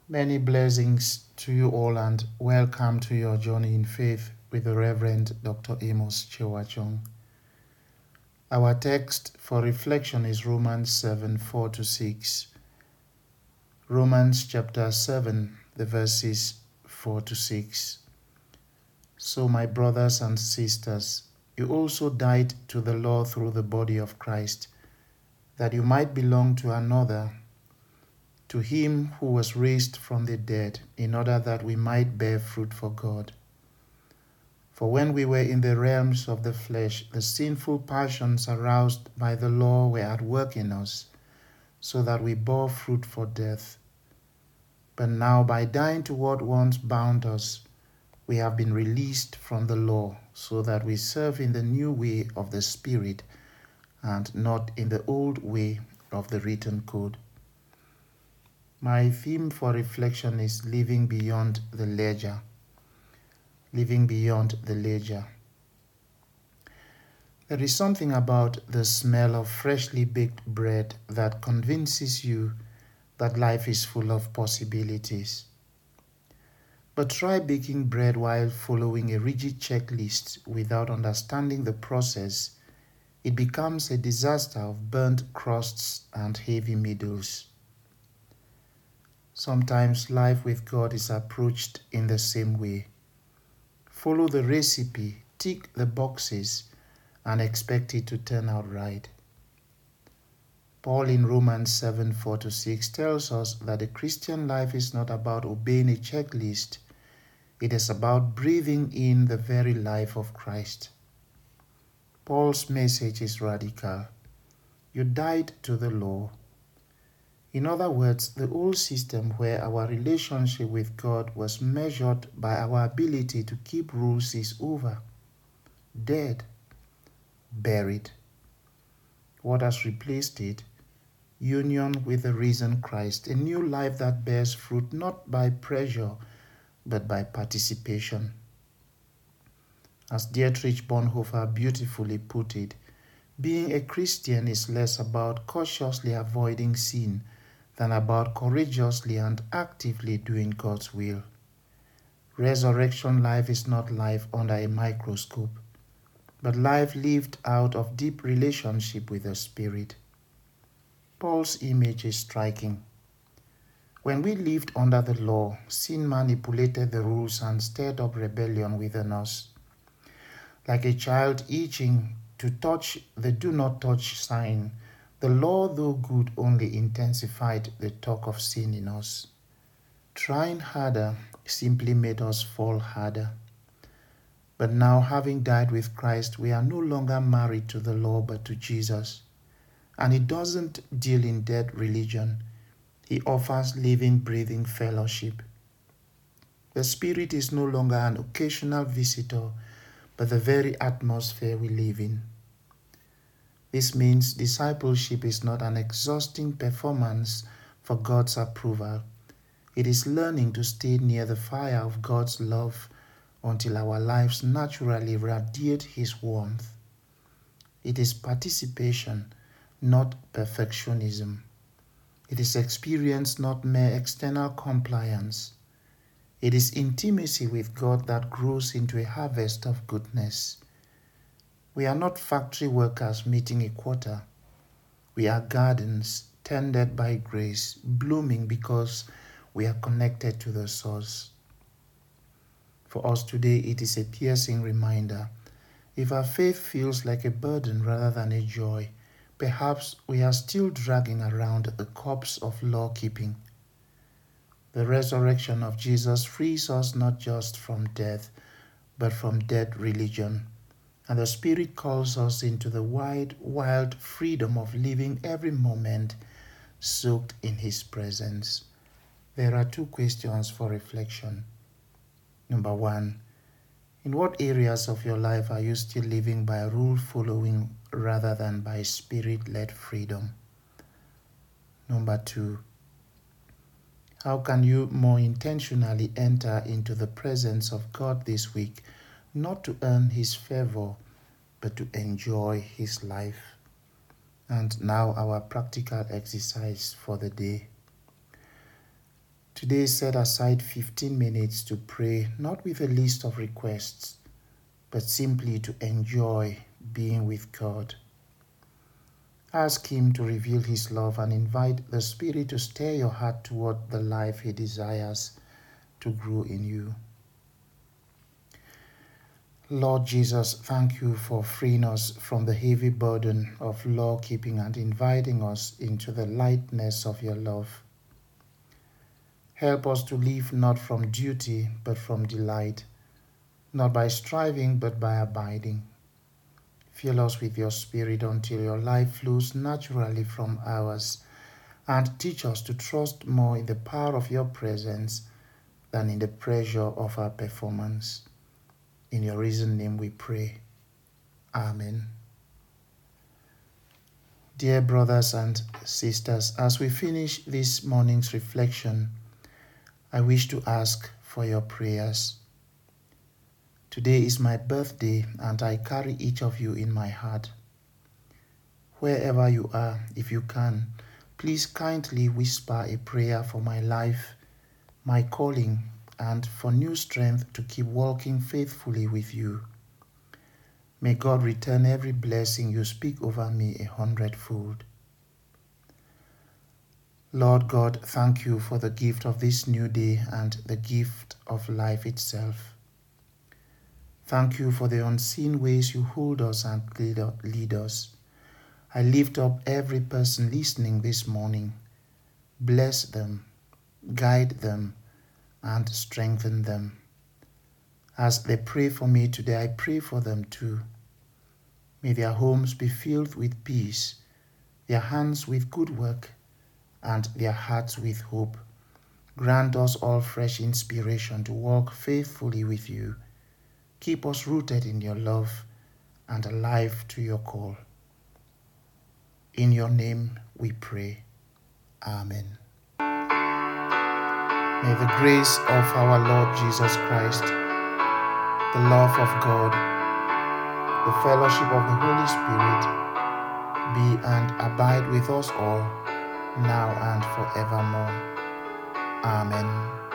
Many blessings to you all and welcome to your journey in faith with the Reverend Dr. Amos Chewachong. Our text for reflection is Romans 7:4-6. Romans chapter 7, the verses 4-6. So my brothers and sisters, you also died to the law through the body of Christ, that you might belong to another, to him who was raised from the dead, in order that we might bear fruit for God. For when we were in the realms of the flesh, the sinful passions aroused by the law were at work in us, so that we bore fruit for death. But now, by dying to what once bound us, we have been released from the law, so that we serve in the new way of the Spirit and not in the old way of the written code. My theme for reflection is living beyond the ledger. Living beyond the ledger. There is something about the smell of freshly baked bread that convinces you that life is full of possibilities. But try baking bread while following a rigid checklist without understanding the process. It becomes a disaster of burnt crusts and heavy middles. Sometimes life with God is approached in the same way. Follow the recipe, tick the boxes, and expect it to turn out right. Paul in Romans 7:4-6 tells us that the Christian life is not about obeying a checklist. It is about breathing in the very life of Christ. Paul's message is radical. You died to the law. In other words, the old system where our relationship with God was measured by our ability to keep rules is over. Dead. Buried. What has replaced it? Union with the risen Christ, a new life that bears fruit not by pressure but by participation. As Dietrich Bonhoeffer beautifully put it, being a Christian is less about cautiously avoiding sin than about courageously and actively doing God's will. Resurrection life is not life under a microscope, but life lived out of deep relationship with the Spirit. Paul's image is striking. When we lived under the law, sin manipulated the rules and stirred up rebellion within us. Like a child itching to touch the do not touch sign, the law, though good, only intensified the talk of sin in us. Trying harder simply made us fall harder. But now, having died with Christ, we are no longer married to the law but to Jesus. And he doesn't deal in dead religion. He offers living, breathing fellowship. The Spirit is no longer an occasional visitor, but the very atmosphere we live in. This means discipleship is not an exhausting performance for God's approval. It is learning to stay near the fire of God's love until our lives naturally radiate His warmth. It is participation, not perfectionism. It is experience, not mere external compliance. It is intimacy with God that grows into a harvest of goodness. We are not factory workers meeting a quota. We are gardens tended by grace, blooming because we are connected to the source. For us today, it is a piercing reminder. If our faith feels like a burden rather than a joy, perhaps we are still dragging around the corpse of law-keeping. The resurrection of Jesus frees us not just from death, but from dead religion. And the Spirit calls us into the wide, wild freedom of living every moment soaked in His presence. There are two questions for reflection. Number one, in what areas of your life are you still living by rule following rather than by Spirit-led freedom? Number two, how can you more intentionally enter into the presence of God this week, not to earn His favor, but to enjoy His life? And now our practical exercise for the day. Today set aside 15 minutes to pray, not with a list of requests, but simply to enjoy being with God. Ask Him to reveal His love and invite the Spirit to stir your heart toward the life He desires to grow in you. Lord Jesus, thank you for freeing us from the heavy burden of law-keeping and inviting us into the lightness of your love. Help us to live not from duty, but from delight, not by striving, but by abiding. Fill us with your Spirit until your life flows naturally from ours, and teach us to trust more in the power of your presence than in the pressure of our performance. In your risen name we pray. Amen. Dear brothers and sisters, as we finish this morning's reflection, I wish to ask for your prayers. Today is my birthday, and I carry each of you in my heart. Wherever you are, if you can, please kindly whisper a prayer for my life, my calling, and for new strength to keep walking faithfully with you. May God return every blessing you speak over me 100-fold. Lord God, thank you for the gift of this new day and the gift of life itself. Thank you for the unseen ways you hold us and lead us. I lift up every person listening this morning. Bless them, guide them, and strengthen them. As they pray for me today, I pray for them too. May their homes be filled with peace, their hands with good work, and their hearts with hope. Grant us all fresh inspiration to walk faithfully with you. Keep us rooted in your love and alive to your call. In your name we pray. Amen. May the grace of our Lord Jesus Christ, the love of God, the fellowship of the Holy Spirit be and abide with us all, now and forevermore. Amen.